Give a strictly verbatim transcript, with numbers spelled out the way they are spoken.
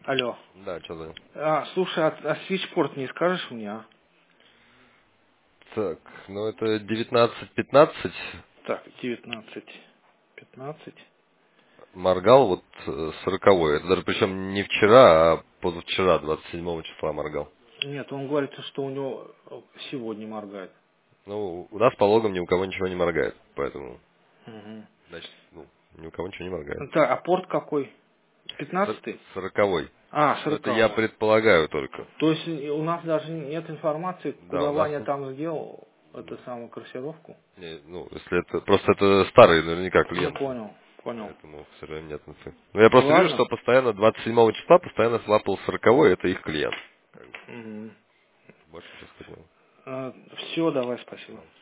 Алло. Да, что за... А, слушай, а, а свитчпорт не скажешь мне, а? Так, ну это девятнадцать пятнадцать. Так, девятнадцать пятнадцать. Моргал вот э, сороковой. Это даже причем не вчера, а позавчера, двадцать седьмого числа моргал. Нет, он говорит, что у него сегодня моргает. Ну, у нас по логам ни у кого ничего не моргает, поэтому, Угу. значит, ну, ни у кого ничего не моргает. Так, а порт какой? Сор- Пятнадцатый? Сороковой. А, Но это я сороковой. предполагаю только. То есть и у нас даже нет информации, Да, куда у нас... Ваня там сделал эту самую корректировку? Не, ну, если это... Просто это старый наверняка Ну, клиент. понял, понял. Поэтому, к сожалению, нет инфы. Но я просто вижу, Ладно. что постоянно двадцать седьмого числа постоянно слапал сороковой, это их клиент. Как бы, Угу. больше ничего сказать не могу. Все, давай, спасибо. Ладно.